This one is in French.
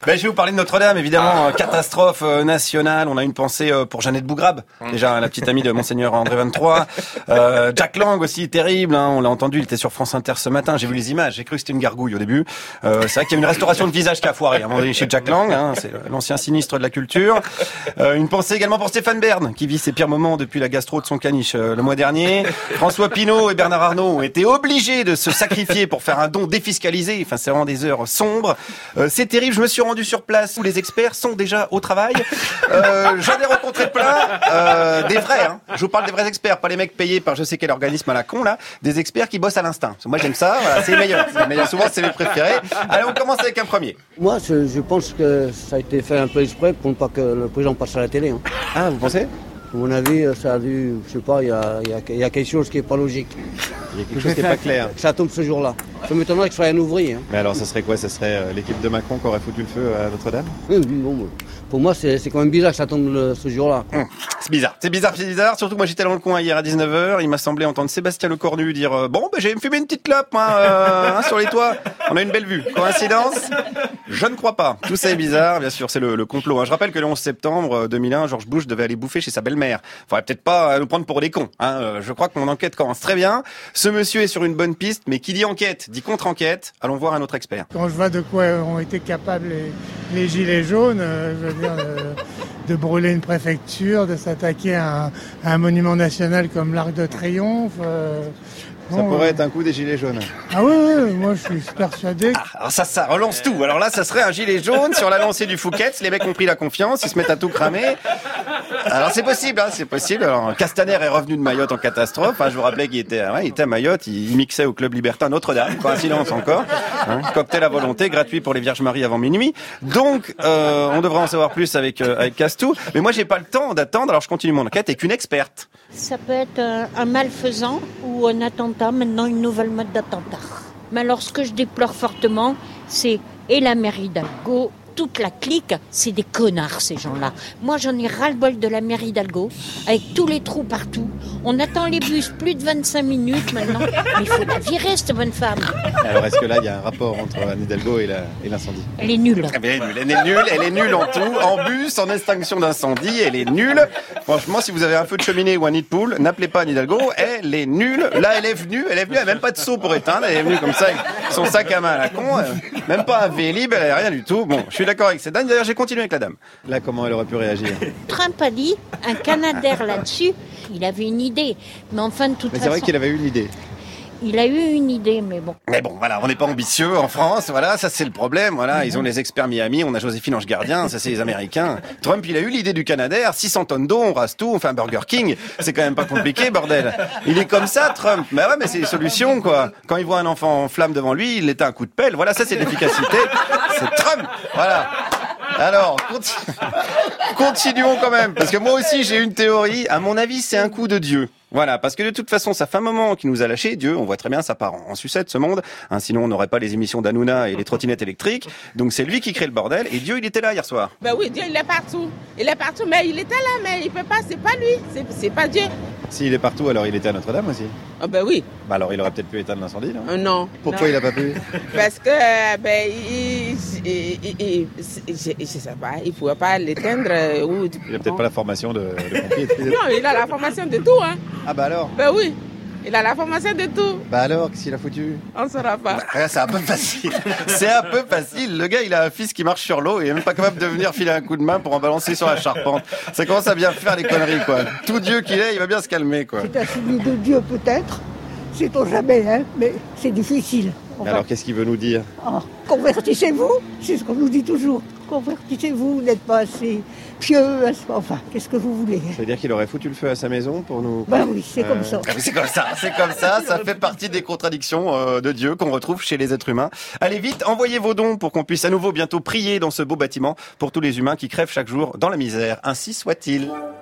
Ben, je vais vous parler de Notre-Dame, évidemment, catastrophe nationale. On a une pensée pour Jeannette Bougrabe, déjà la petite amie de Monseigneur André 23. Jack Lang aussi, terrible, hein, on l'a entendu, il était sur France Inter ce matin. J'ai vu les images, j'ai cru que c'était une gargouille au début. C'est vrai qu'il y a une restauration de visage qui a foiré à un moment donné chez Jack Lang, hein, c'est l'ancien sinistre de la culture. Une pensée également pour Stéphane Bern, qui vit ses pires moments depuis la gastro de son caniche le mois dernier. François Pinault et Bernard Arnault ont été obligés de se sacrifier pour faire un don défiscalisé. Enfin, c'est vraiment des heures sombres. C'est terrible, je me suis rendu sur place où les experts sont déjà au travail. J'en ai rencontré plein, des vrais, hein. Je vous parle des vrais experts, pas les mecs payés par je sais quel organisme à la con, là. Des experts qui bossent à l'instinct. Moi, j'aime ça, voilà, c'est les meilleurs. C'est les meilleurs. Souvent, c'est mes préférés. Allez, on commence avec un premier. Moi, je pense que ça a été fait un peu exprès pour ne pas que le président passe à la télé. Hein. Ah, vous pensez? À mon avis, ça a dû, je sais pas, il y a quelque chose qui n'est pas logique. Il y a quelque chose qui n'est pas clair. Ça tombe ce jour-là. Ça m'étonnerait que ce soit un ouvrier. Hein. Mais alors, ça serait quoi? Ça serait l'équipe de Macron qui aurait foutu le feu à Notre-Dame? Bon, pour moi, c'est quand même bizarre que ça tombe ce jour-là. C'est bizarre. Surtout, moi, j'étais dans le coin hier à 19h. Il m'a semblé entendre Sébastien Lecornu dire bon, j'ai fumé une petite clope sur les toits. On a une belle vue. Coïncidence? Je ne crois pas. Tout ça est bizarre. Bien sûr, c'est le complot. Hein. Je rappelle que le 11 septembre 2001, George Bush devait aller bouffer chez sa belle-mère. Faudrait peut-être pas nous prendre pour des cons. Hein. Je crois que mon enquête commence très bien. Ce monsieur est sur une bonne piste, mais qui dit enquête dit contre-enquête. Allons voir un autre expert. Quand je vois de quoi ont été capables les gilets jaunes, je veux dire, de brûler une préfecture, de s'attaquer à un monument national comme l'Arc de Triomphe. Ça pourrait être un coup des gilets jaunes. Ah oui, moi je suis persuadé. Alors ça relance tout. Alors là, ça serait un gilet jaune sur la lancée du Fouquet's. Les mecs ont pris la confiance, ils se mettent à tout cramer. Alors c'est possible, hein, c'est possible. Alors Castaner est revenu de Mayotte en catastrophe. Hein, je vous rappelais qu'il était à Mayotte, il mixait au club libertin Notre-Dame. Coïncidence encore. Hein, cocktail à volonté, gratuit pour les Vierges Marie avant minuit. Donc on devrait en savoir plus avec Castou. Mais moi j'ai pas le temps d'attendre. Alors je continue mon enquête avec une experte. Ça peut être un malfaisant ou un attentat, maintenant une nouvelle mode d'attentat. Mais alors ce que je déplore fortement, c'est et la mairie d'Hidalgo, toute la clique, c'est des connards ces gens-là. Moi j'en ai ras-le-bol de la mairie d'Hidalgo, avec tous les trous partout. On attend les bus plus de 25 minutes maintenant, mais il faut la virer cette bonne femme. Alors est-ce que là il y a un rapport entre Anne Hidalgo et l'incendie? Elle est nulle. Elle est nulle en tout, en bus, en extinction d'incendie, elle est nulle. Franchement, si vous avez un feu de cheminée ou un nid de poule, n'appelez pas Anne Hidalgo, elle est nulle. Là elle est venue, elle a même pas de seau pour éteindre, elle est venue comme ça avec son sac à main à la con, même pas un Vélib, elle a rien du tout. Bon, je suis d'accord avec cette dame, d'ailleurs j'ai continué avec la dame. Là comment elle aurait pu réagir? Trump a dit, un Canadair là-dessus, il avait une idée, mais enfin de toute façon... C'est vrai qu'il avait eu une idée. Il a eu une idée, mais bon. Mais bon, voilà, on n'est pas ambitieux en France, voilà, ça c'est le problème, voilà, ils ont les experts Miami, on a Joséphine Ange Gardien, ça c'est les Américains. Trump, il a eu l'idée du Canadair, 600 tonnes d'eau, on rase tout, on fait un Burger King, c'est quand même pas compliqué, bordel. Il est comme ça, Trump. Mais ouais, mais c'est les solutions, quoi. Quand il voit un enfant en flamme devant lui, il l'éteint un coup de pelle, voilà, ça c'est l'efficacité, c'est Trump, voilà. Alors, continuons quand même, parce que moi aussi j'ai une théorie, à mon avis c'est un coup de Dieu. Voilà, parce que de toute façon, ça fait un moment qu'il nous a lâché, Dieu, on voit très bien, ça part en sucette, ce monde, hein, sinon on n'aurait pas les émissions d'Hanouna et les trottinettes électriques, donc c'est lui qui crée le bordel, et Dieu, il était là hier soir. Ben oui, Dieu, il est partout, mais il était là, mais il peut pas, c'est pas lui, c'est pas Dieu. S'il est partout, alors il était à Notre-Dame aussi. Ah ben oui. Bah alors il aurait peut-être pu éteindre l'incendie, non? Non. Pourquoi il a pas pu? Parce que, je sais pas, il pouvait pas l'éteindre. Il a peut-être pas la formation de pompier. Non, il a la formation de tout, hein. Ah bah alors? Ben oui, il a la formation de tout. Bah alors, qu'est-ce qu'il a foutu? On ne saura pas. Bah, c'est un peu facile. C'est un peu facile. Le gars, il a un fils qui marche sur l'eau et il est même pas capable de venir filer un coup de main pour en balancer sur la charpente. Ça commence à bien faire les conneries, quoi. Tout Dieu qu'il est, il va bien se calmer, quoi. C'est un signe de Dieu peut-être, sait-on jamais, hein, mais c'est difficile. Enfin, alors qu'est-ce qu'il veut nous dire? Convertissez-vous, c'est ce qu'on nous dit toujours. Convertissez-vous, vous n'êtes pas assez pieux, enfin, qu'est-ce que vous voulez? Ça veut dire qu'il aurait foutu le feu à sa maison pour nous... Ben oui, c'est comme ça. C'est comme ça, ça fait partie des contradictions de Dieu qu'on retrouve chez les êtres humains. Allez vite, envoyez vos dons pour qu'on puisse à nouveau bientôt prier dans ce beau bâtiment pour tous les humains qui crèvent chaque jour dans la misère. Ainsi soit-il.